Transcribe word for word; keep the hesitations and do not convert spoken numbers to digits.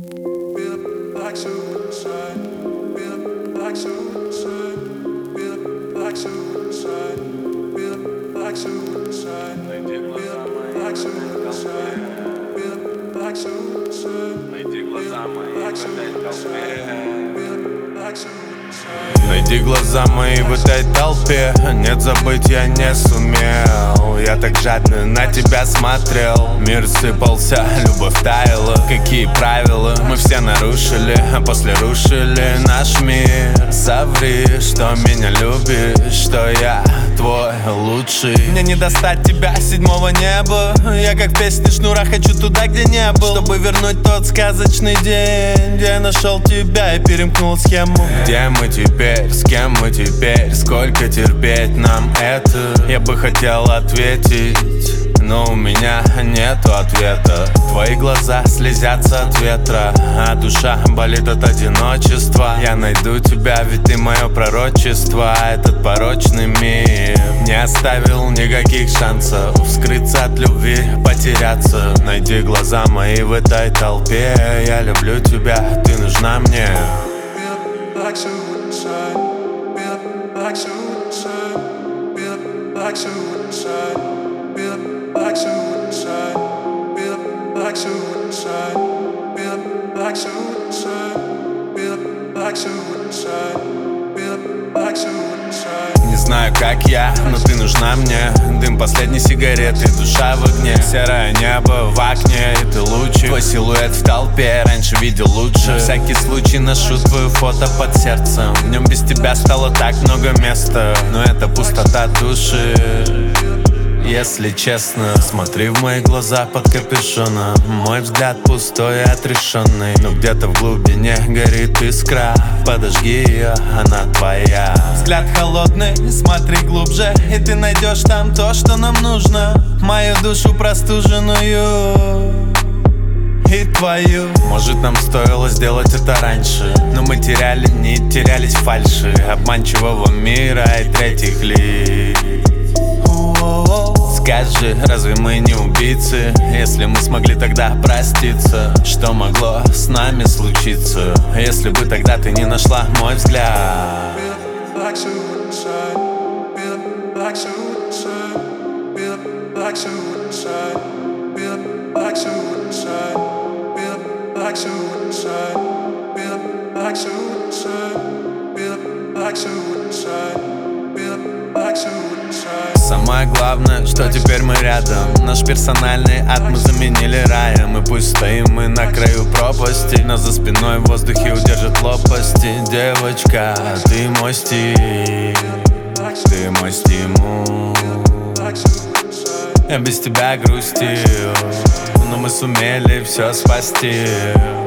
Найди глаза мои в этой толпе. Нет, забыть я не сумел. Я так жадно на тебя смотрел. Мир сыпался, любовь таяла. Какие правила мы все нарушили, а после рушили наш мир. Соври, что меня любишь, что я твой лучший. Мне не достать тебя с седьмого неба. Я как в песне Шнура хочу туда, где не был, чтобы вернуть тот сказочный день, где я нашел тебя и перемкнул схему. Где мы теперь, с кем мы теперь, сколько терпеть нам это? Я бы хотел ответить, но у меня нету ответа. Твои глаза слезятся от ветра, а душа болит от одиночества. Я найду тебя, ведь ты мое пророчество. Этот порочный мир не оставил никаких шансов скрыться от любви, потеряться. Найди глаза мои в этой толпе. Я люблю тебя, ты нужна мне. Like suicide, feel like suicide, feel like suicide, feel like suicide, feel like suicide. Не знаю, как я, но ты нужна мне. Дым последней сигареты, душа в огне. Серое небо в окне, и ты лучик. Твой силуэт в толпе, раньше видел лучше. На всякий случай ношу твое фото под сердцем. В нем без тебя стало так много места, но это пустота души. Если честно, смотри в мои глаза под капюшоном. Мой взгляд пустой и отрешенный, но где-то в глубине горит искра. Подожги ее, она твоя. Взгляд холодный, смотри глубже, и ты найдешь там то, что нам нужно. Мою душу простуженную и твою. Может, нам стоило сделать это раньше, но мы теряли нить, терялись в фальши обманчивого мира и третьих лиц. Скажи, разве мы не убийцы? Если мы смогли тогда проститься, что могло с нами случиться, если бы тогда ты не нашла мой взгляд? Like suicide, feel like suicide, feel like suicide, feel like suicide, feel like suicide, feel like suicide, feel like suicide, feel like suicide. Самое главное, что теперь мы рядом. Наш персональный ад мы заменили раем. И пусть стоим мы на краю пропасти, но за спиной в воздухе удержат лопасти. Девочка, ты мой стиль, ты мой стимул. Я без тебя грустил, но мы сумели все спасти.